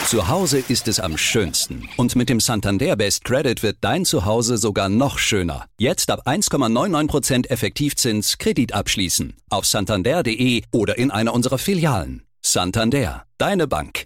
Zu Hause ist es am schönsten. Und mit dem Santander Best Credit wird dein Zuhause sogar noch schöner. Jetzt ab 1,99% Effektivzins Kredit abschließen. Auf santander.de oder in einer unserer Filialen. Santander, deine Bank.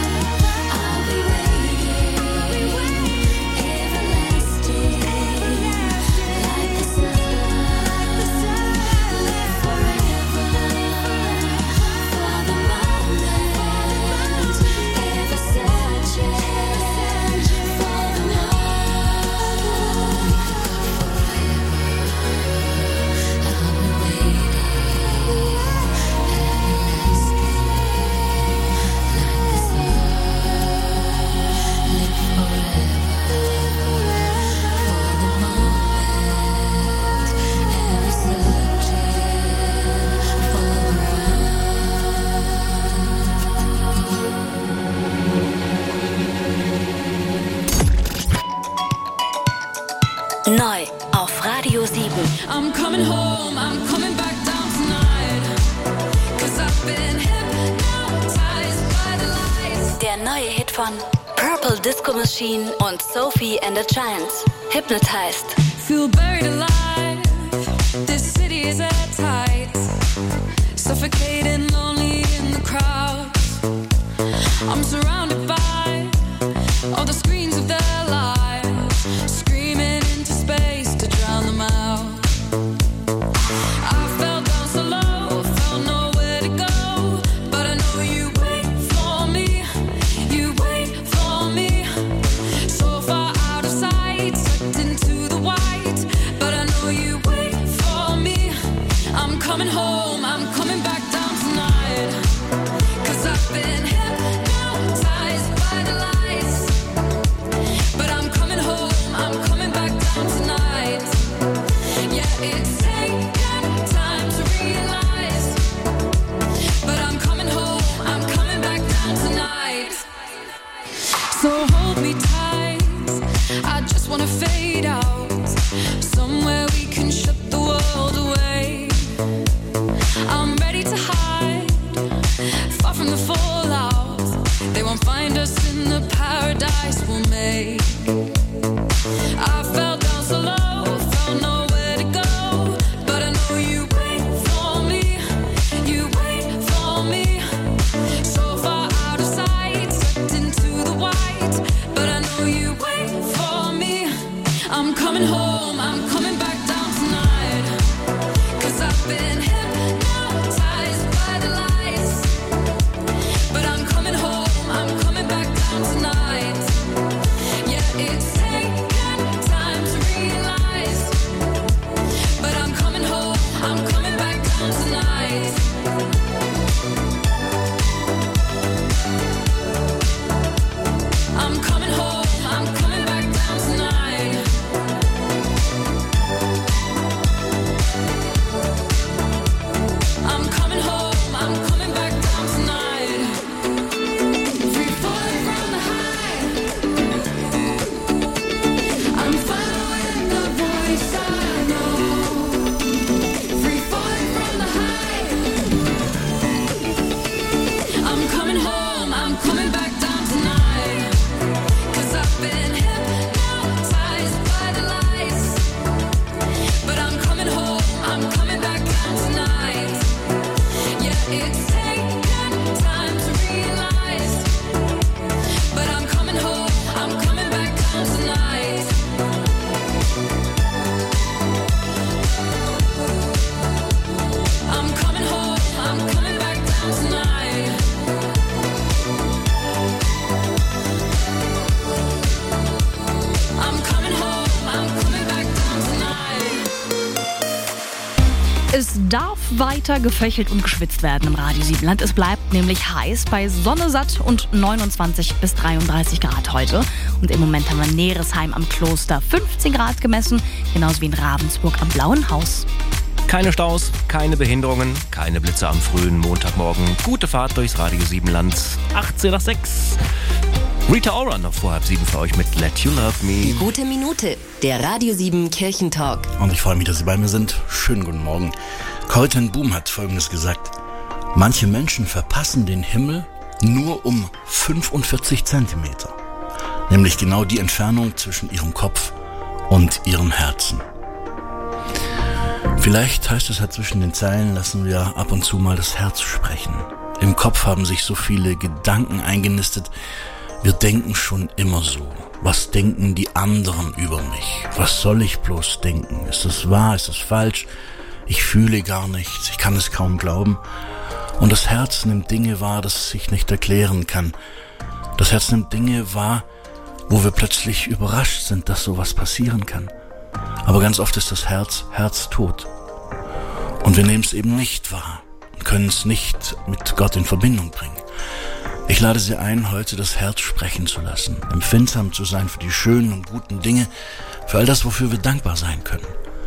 Neu auf Radio 7. I'm coming home, I'm coming back down tonight. 'Cause I've been hypnotized by the lights. Der neue Hit von Purple Disco Machine und Sophie and the Giants. Hypnotized. Feel buried alive. This city is airtight. Suffocating, lonely in the crowd. I'm surrounded by all the screens of their lives, screaming into space to drown them out. I fell down so low, found nowhere to go, but I know you wait for me, you wait for me. So far out of sight, sucked into the white, but I know you wait for me. I'm coming home, I'm coming back down tonight. 'Cause I've been hypnotized by the lights. But I'm coming home, I'm coming back down tonight. Yeah, it's taken time to realize. But I'm coming home, I'm coming back down tonight. So hold me tight, I just wanna fade out. Somewhere we can shut the world away. I'm ready to hide, far from the fallout. They won't find us in the paradise we'll make. I fell down so low, found nowhere to go, but I know you wait for me, you wait for me. So far out of sight, sucked into the white, but I know you wait for me. I'm coming home, I'm coming back down tonight. 'Cause I've been hypnotized by the lights. But I'm coming home, I'm coming back down tonight. Yeah, it's taken time to realize. But I'm coming home, I'm coming back down tonight. I'm coming home, I'm coming back down tonight. I'm coming home, I'm coming back down tonight. Free falling from the high. I'm following the voice I know. Free falling from the high. I'm coming home, I'm coming back down tonight. 'Cause I've been hypnotized by the lights. But I'm coming home, I'm coming back down tonight. Yeah, it's taken time to realize. But I'm coming home, I'm coming back down tonight. I'm coming home, I'm coming back down tonight. I'm coming home, I'm coming back down tonight. Es darf weiter geföchelt und geschwitzt werden im Radio Siebenland. Es bleibt nämlich heiß bei Sonne satt und 29 bis 33 Grad heute. Und im Moment haben wir in Neresheim am Kloster 15 Grad gemessen, genauso wie in Ravensburg am Blauen Haus. Keine Staus, keine Behinderungen, keine Blitze am frühen Montagmorgen. Gute Fahrt durchs Radio Siebenland. 18 nach 6. Rita Ora noch vor 6:30 für euch mit Let You Love Me. Gute Minute, der Radio 7 Kirchentalk. Und ich freue mich, dass Sie bei mir sind. Schönen guten Morgen. Corrie ten Boom hat Folgendes gesagt: Manche Menschen verpassen den Himmel Nur um 45 Zentimeter. Nämlich genau die Entfernung zwischen ihrem Kopf und ihrem Herzen. Vielleicht heißt es ja zwischen den Zeilen, lassen wir ab und zu mal das Herz sprechen. Im Kopf haben sich so viele Gedanken eingenistet. Wir denken schon immer so. Was denken die anderen über mich? Was soll ich bloß denken? Ist das wahr? Ist das falsch? Ich fühle gar nichts. Ich kann es kaum glauben. Und das Herz nimmt Dinge wahr, das ich nicht erklären kann. Das Herz nimmt Dinge wahr, wo wir plötzlich überrascht sind, dass sowas passieren kann. Aber ganz oft ist das Herz herztot. Und wir nehmen es eben nicht wahr und können es nicht mit Gott in Verbindung bringen. Ich lade Sie ein, heute das Herz sprechen zu lassen, empfindsam zu sein für die schönen und guten Dinge, für all das, wofür wir dankbar sein können.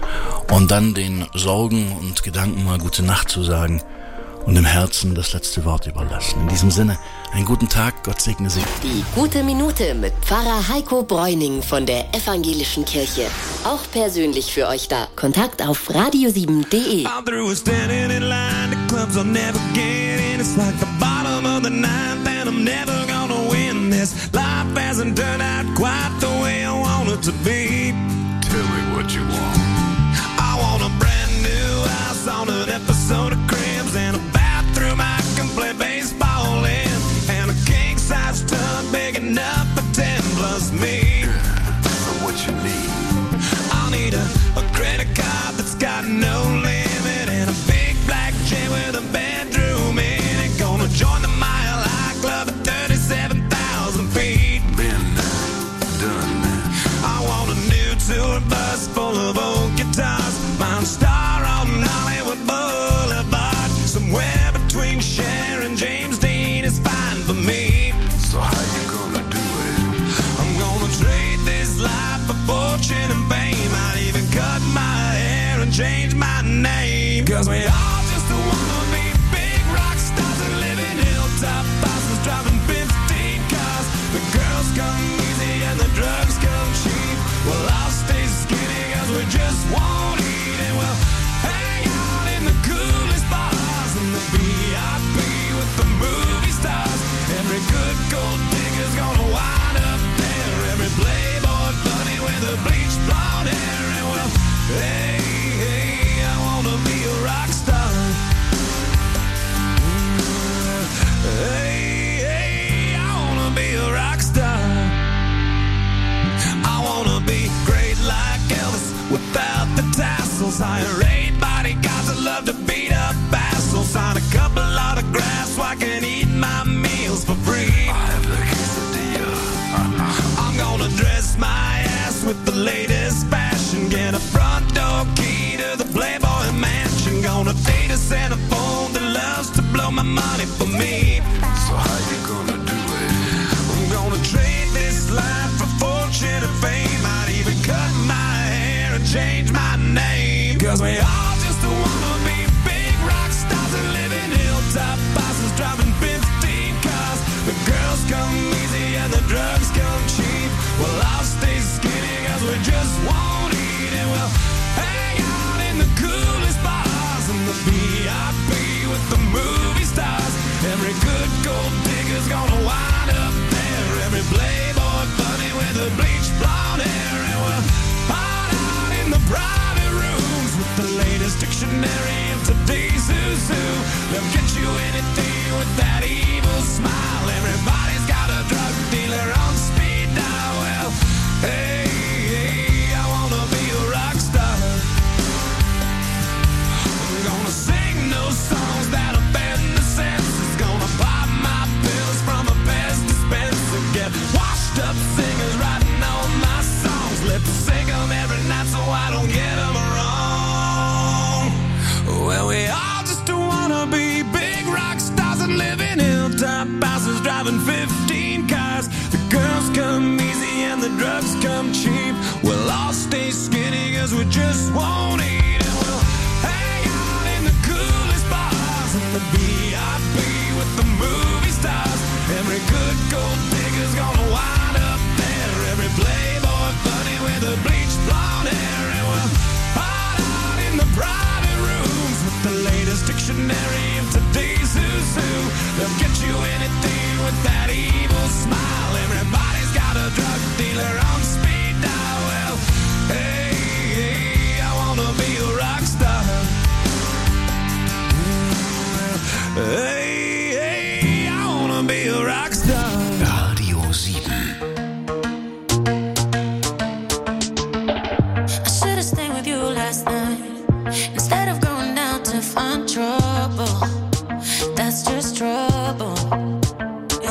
Und dann den Sorgen und Gedanken mal gute Nacht zu sagen und dem Herzen das letzte Wort überlassen. In diesem Sinne, einen guten Tag, Gott segne Sie. Die gute Minute mit Pfarrer Heiko Bräuning von der Evangelischen Kirche. Auch persönlich für euch da. Kontakt auf radio7.de. I'm through standing in line, the clubs I'll never get in. It's like the bottom of the ninth and I'm never gonna win this. Life hasn't turned out quite the way I want it to be. Tell me what you want. I want a brand new house on an episode of Cribs and a bathroom I can play baseball in, and a king-size tub big enough for 10 plus me. So what you need? I'll need a credit card that's got no limit and a big black jet with a bedroom in it. Gonna join the Mile High Club at 37,000 feet. Been done. I want a new tour bus full of old guitars. Mine star on Hollywood Boulevard. Somewhere between Cher and James Dean is fine for me. So how you gonna do it? I'm gonna trade this life for fortune and fame. I'd even cut my hair and change my name. Cause we all just wanna be big rock stars and live in hilltop houses, driving 15 cars. The girls come easy and the drugs come cheap. Well, I'll stay skinny cause we just won't eat, and we'll hang out in the coolest bars and the VIP with the movie stars. Every good gold digger's gonna wind up there. Every playboy bunny with a bleached blonde hair. And well, hey, hey, I wanna be a rock star. Hey, hey, I wanna be a rock star. I wanna be great like Elvis without the tassels. Hire 8 bodyguards that love to beat up assholes. Sign a couple autographs so I can eat my meals for free. I have the quesadilla. I'm gonna dress my ass with the latest fashion. Get a front door key to the Playboy Mansion. Gonna date a centerfold that loves to blow my money for me. So how you gonna do it? I'm gonna trade this life for fortune and fame. I'd even cut my hair and change my name. Cause we all just wanna be big rock stars and live in hilltop houses, driving 15 cars. The girls come easy and the drugs come cheap. Well, I'll stay skinny cause we just won't eat, and we'll hang out in the coolest bars and the VIP with the movie stars. Every good gold digger's gonna wind up there. Every playboy bunny with a bleached blonde hair. And we'll hide out in the private rooms with the latest dictionary of today's who's who. They'll get you anything with that evil smile. Everybody's got a drug dealer on speed dial. Well, hey, hey, I wanna be a rock star. I'm gonna sing those songs that offend the senses. Gonna pop my pills from a Pez dispenser. Get washed up singers writing all my songs. Let's sing them every night so I don't get them wrong. Well, we all just wanna be big rock stars and live in hilltop houses, driving 15 cars. The girls come easy and the drugs come cheap. We'll all stay skinny cause we just won't eat, and we'll hang out in the coolest bars and the VIP with the movie stars. Every good gold digger's gonna wind up there. Every playboy bunny with a bleached blonde hair. And we'll hide out in the private rooms with the latest dictionary of today's who's who. They'll get you anything with that evil smile. Everybody's got a drug dealer on speed dial. Well, hey, hey, I wanna be a rock star. Hey, hey, I wanna be a rock star. Radio 7. I should've stayed with you last night instead of